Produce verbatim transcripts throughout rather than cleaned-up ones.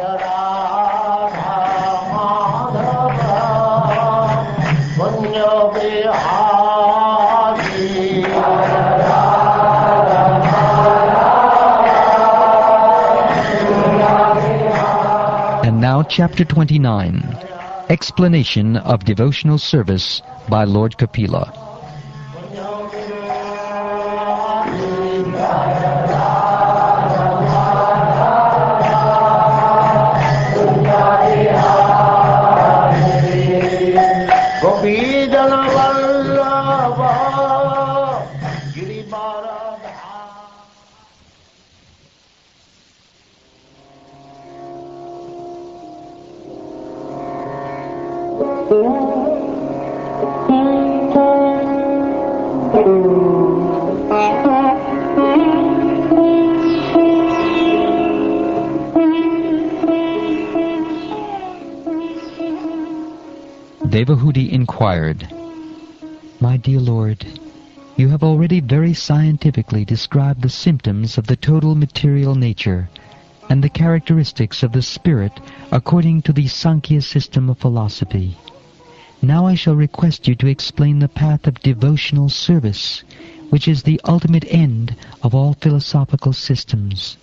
And now Chapter twenty-nine, Explanation of Devotional Service by Lord Kapila. Devahudi inquired, "My dear Lord, you have already very scientifically described the symptoms of the total material nature and the characteristics of the spirit according to the Sankhya system of philosophy. Now I shall request you to explain the path of devotional service, which is the ultimate end of all philosophical systems.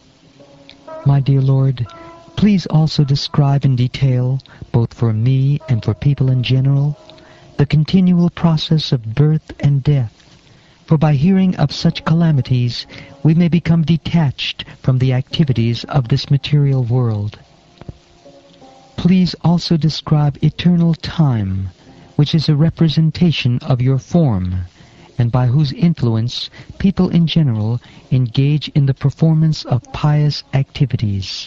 My dear Lord, please also describe in detail, both for me and for people in general, the continual process of birth and death, for by hearing of such calamities we may become detached from the activities of this material world. Please also describe eternal time, which is a representation of your form, and by whose influence people in general engage in the performance of pious activities.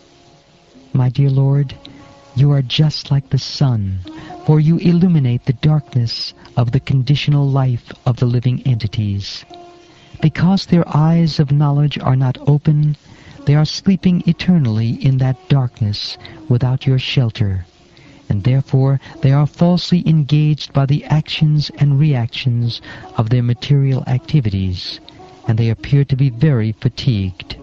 My dear Lord, you are just like the sun, for you illuminate the darkness of the conditional life of the living entities. Because their eyes of knowledge are not open, they are sleeping eternally in that darkness without your shelter, and therefore they are falsely engaged by the actions and reactions of their material activities, and they appear to be very fatigued.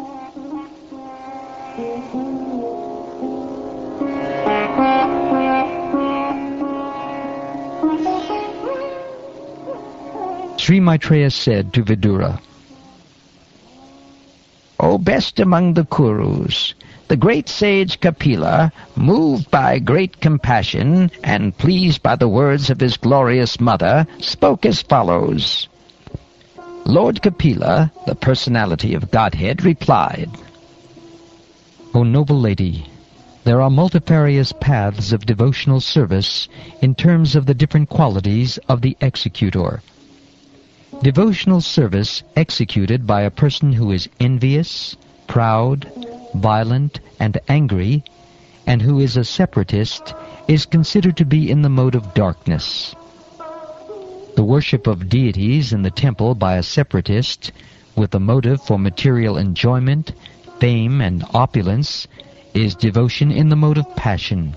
Sri Maitreya said to Vidura, "O best among the Kurus, the great sage Kapila, moved by great compassion and pleased by the words of his glorious mother, spoke as follows." Lord Kapila, the personality of Godhead, replied, "O noble lady, there are multifarious paths of devotional service in terms of the different qualities of the executor. Devotional service executed by a person who is envious, proud, violent, and angry, and who is a separatist, is considered to be in the mode of darkness. The worship of deities in the temple by a separatist, with a motive for material enjoyment, fame, and opulence, is devotion in the mode of passion.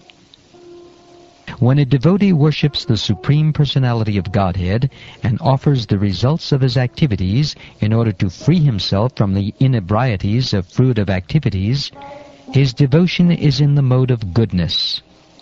When a devotee worships the Supreme Personality of Godhead and offers the results of his activities in order to free himself from the inebrieties of fruitive activities, his devotion is in the mode of goodness.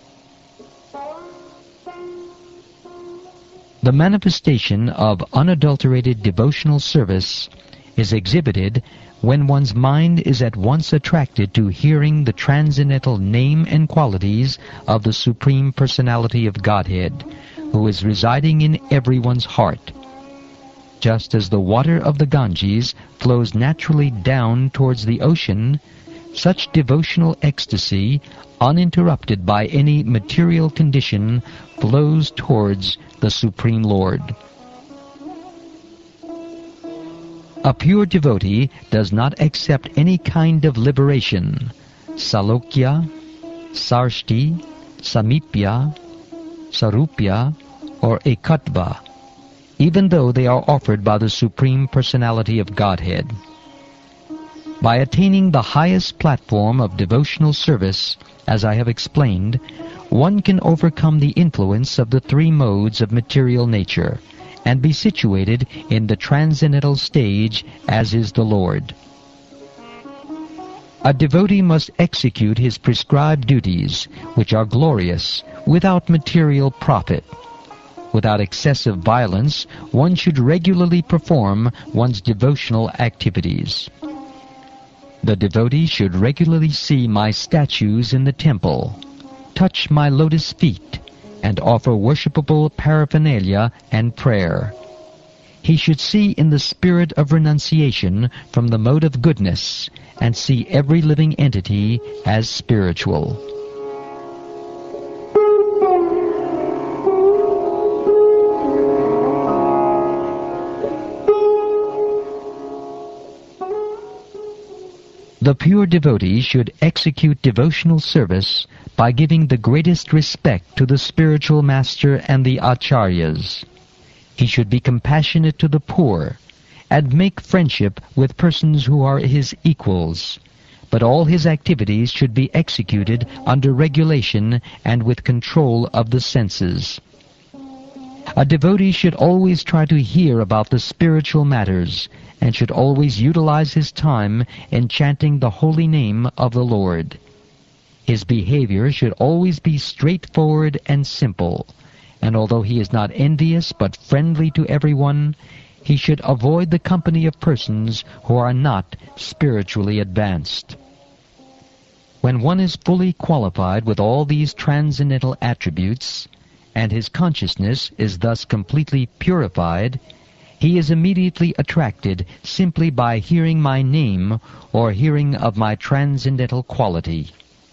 The manifestation of unadulterated devotional service is exhibited when one's mind is at once attracted to hearing the transcendental name and qualities of the Supreme Personality of Godhead, who is residing in everyone's heart. Just as the water of the Ganges flows naturally down towards the ocean, such devotional ecstasy, uninterrupted by any material condition, flows towards the Supreme Lord. A pure devotee does not accept any kind of liberation, salokya, sarshti, samipya, sarupya, or ekatva, even though they are offered by the Supreme Personality of Godhead. By attaining the highest platform of devotional service, as I have explained, one can overcome the influence of the three modes of material nature, and be situated in the transcendental stage as is the Lord. A devotee must execute his prescribed duties, which are glorious, without material profit. Without excessive violence, one should regularly perform one's devotional activities. The devotee should regularly see my statues in the temple, touch my lotus feet, and offer worshipable paraphernalia and prayer. He should see in the spirit of renunciation from the mode of goodness, and see every living entity as spiritual. The pure devotee should execute devotional service by giving the greatest respect to the spiritual master and the acharyas. He should be compassionate to the poor, and make friendship with persons who are his equals. But all his activities should be executed under regulation and with control of the senses. A devotee should always try to hear about the spiritual matters, and should always utilize his time in chanting the holy name of the Lord. His behavior should always be straightforward and simple, and although he is not envious but friendly to everyone, he should avoid the company of persons who are not spiritually advanced. When one is fully qualified with all these transcendental attributes, and his consciousness is thus completely purified, he is immediately attracted simply by hearing my name or hearing of my transcendental quality.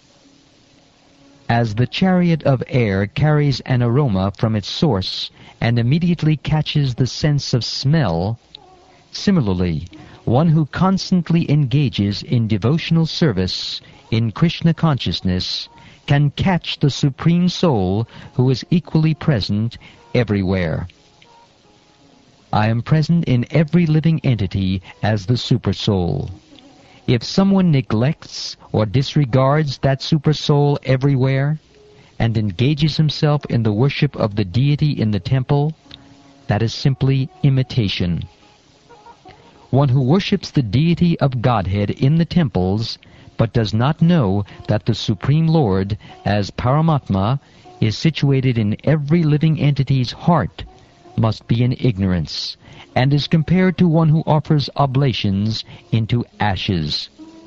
As the chariot of air carries an aroma from its source and immediately catches the sense of smell, similarly, one who constantly engages in devotional service in Krishna consciousness can catch the Supreme Soul who is equally present everywhere. I am present in every living entity as the Super Soul. If someone neglects or disregards that Super Soul everywhere and engages himself in the worship of the deity in the temple, that is simply imitation. One who worships the deity of Godhead in the temples but does not know that the Supreme Lord, as Paramatma, is situated in every living entity's heart, must be in ignorance, and is compared to one who offers oblations into ashes.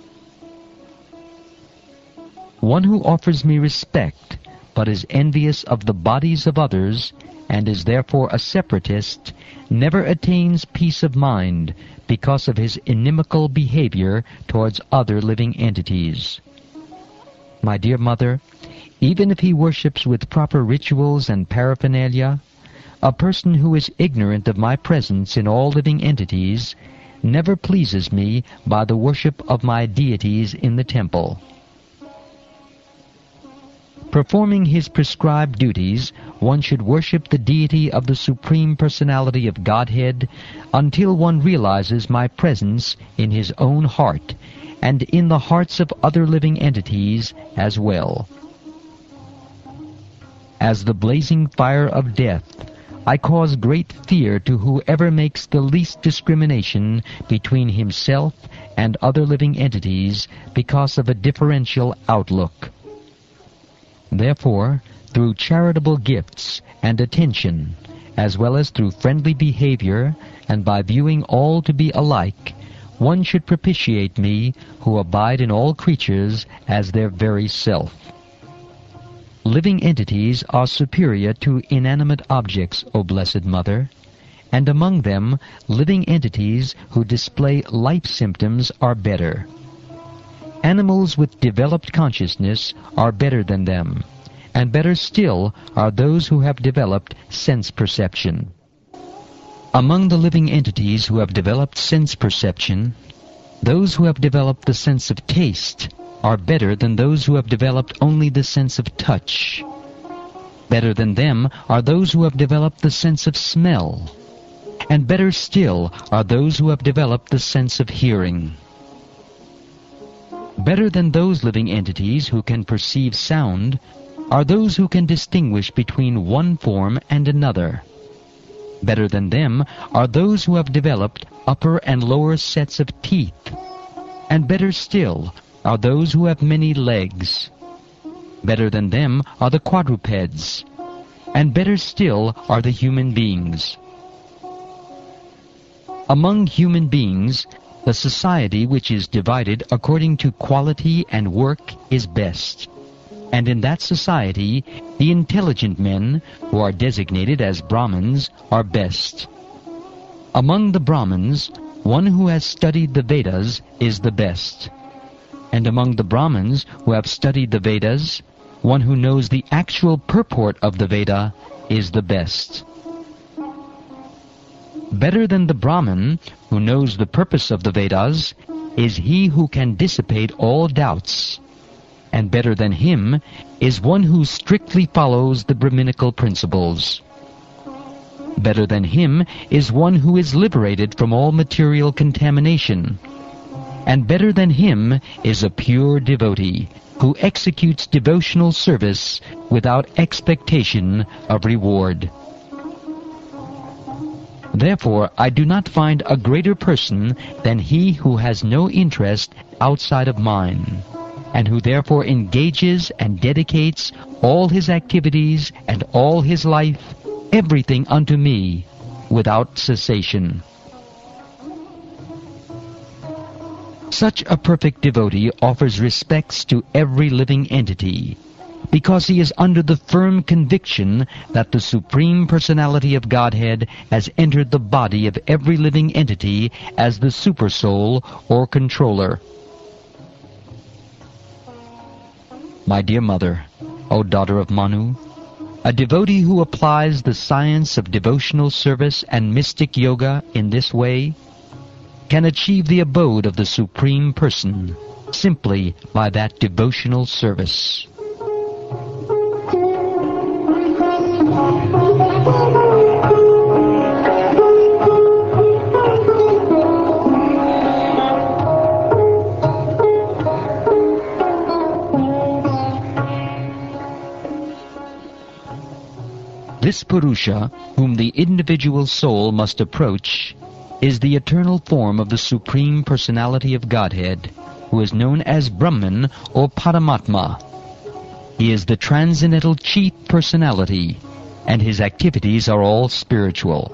One who offers me respect, but is envious of the bodies of others, and is therefore a separatist, never attains peace of mind because of his inimical behavior towards other living entities. My dear mother, even if he worships with proper rituals and paraphernalia, a person who is ignorant of my presence in all living entities never pleases me by the worship of my deities in the temple. Performing his prescribed duties, one should worship the deity of the Supreme Personality of Godhead until one realizes my presence in his own heart and in the hearts of other living entities as well. As the blazing fire of death, I cause great fear to whoever makes the least discrimination between himself and other living entities because of a differential outlook. Therefore, through charitable gifts and attention, as well as through friendly behavior and by viewing all to be alike, one should propitiate me who abide in all creatures as their very self. Living entities are superior to inanimate objects, O Blessed Mother, and among them living entities who display life symptoms are better. Animals with developed consciousness are better than them, and better still are those who have developed sense perception. Among the living entities who have developed sense perception, those who have developed the sense of taste are better than those who have developed only the sense of touch. Better than them are those who have developed the sense of smell, and better still are those who have developed the sense of hearing. Better than those living entities who can perceive sound are those who can distinguish between one form and another. Better than them are those who have developed upper and lower sets of teeth, and better still are those who have many legs. Better than them are the quadrupeds, and better still are the human beings. Among human beings, the society which is divided according to quality and work is best. And in that society, the intelligent men, who are designated as Brahmins, are best. Among the Brahmins, one who has studied the Vedas is the best. And among the Brahmins who have studied the Vedas, one who knows the actual purport of the Veda is the best. Better than the Brahmin, who knows the purpose of the Vedas, is he who can dissipate all doubts. And better than him is one who strictly follows the Brahminical principles. Better than him is one who is liberated from all material contamination. And better than him is a pure devotee, who executes devotional service without expectation of reward. Therefore, I do not find a greater person than he who has no interest outside of mine, and who therefore engages and dedicates all his activities and all his life, everything unto me, without cessation. Such a perfect devotee offers respects to every living entity, because he is under the firm conviction that the Supreme Personality of Godhead has entered the body of every living entity as the Supersoul or controller. My dear mother, O daughter of Manu, a devotee who applies the science of devotional service and mystic yoga in this way can achieve the abode of the Supreme Person simply by that devotional service. This Purusha, whom the individual soul must approach, is the eternal form of the Supreme Personality of Godhead, who is known as Brahman or Paramatma. He is the transcendental chief personality, and his activities are all spiritual.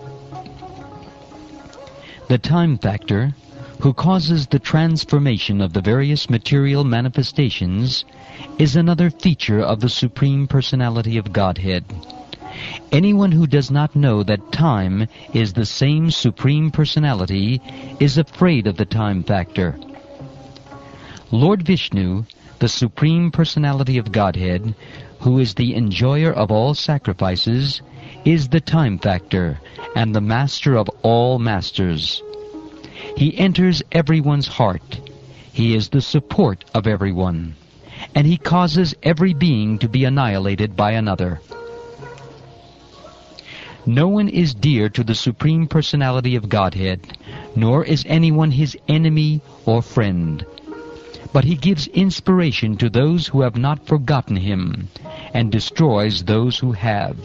The time factor, who causes the transformation of the various material manifestations, is another feature of the Supreme Personality of Godhead. Anyone who does not know that time is the same Supreme Personality is afraid of the time factor. Lord Vishnu, the Supreme Personality of Godhead, who is the enjoyer of all sacrifices, is the time factor and the master of all masters. He enters everyone's heart. He is the support of everyone, and he causes every being to be annihilated by another. No one is dear to the Supreme Personality of Godhead, nor is anyone his enemy or friend. But he gives inspiration to those who have not forgotten him, and destroys those who have.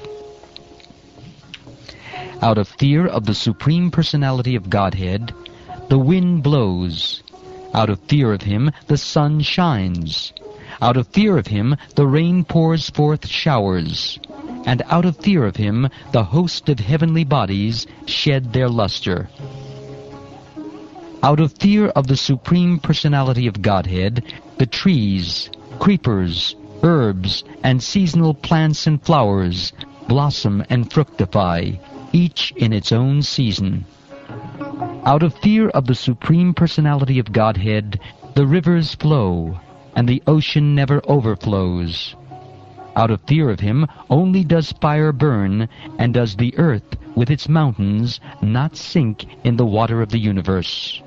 Out of fear of the Supreme Personality of Godhead, the wind blows. Out of fear of him, the sun shines. Out of fear of him, the rain pours forth showers. And out of fear of him, the host of heavenly bodies shed their luster. Out of fear of the Supreme Personality of Godhead, the trees, creepers, herbs, and seasonal plants and flowers blossom and fructify, each in its own season. Out of fear of the Supreme Personality of Godhead, the rivers flow, and the ocean never overflows. Out of fear of him, only does fire burn, and does the earth with its mountains not sink in the water of the universe.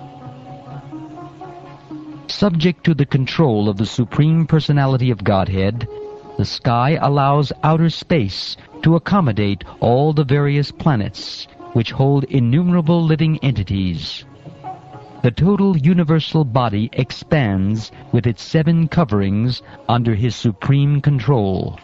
Subject to the control of the Supreme Personality of Godhead, the sky allows outer space to accommodate all the various planets, which hold innumerable living entities. The total universal body expands with its seven coverings under his supreme control.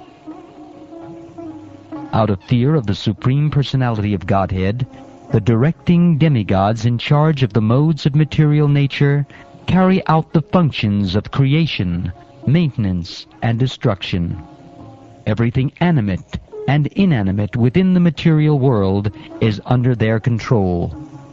Out of fear of the Supreme Personality of Godhead, the directing demigods in charge of the modes of material nature carry out the functions of creation, maintenance, and destruction. Everything animate and inanimate within the material world is under their control.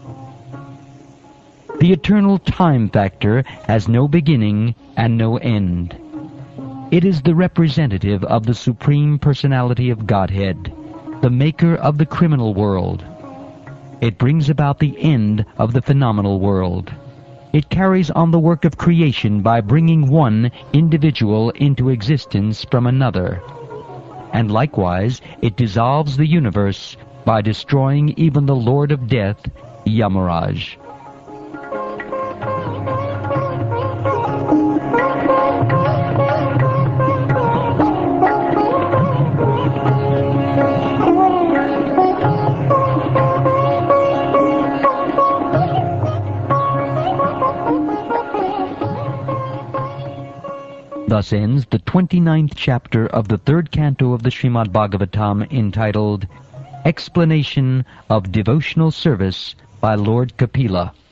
The eternal time factor has no beginning and no end. It is the representative of the Supreme Personality of Godhead, the maker of the criminal world. It brings about the end of the phenomenal world. It carries on the work of creation by bringing one individual into existence from another. And likewise, it dissolves the universe by destroying even the Lord of Death, Yamaraj. Thus ends the twenty-ninth chapter of the third canto of the Srimad Bhagavatam, entitled Explanation of Devotional Service by Lord Kapila.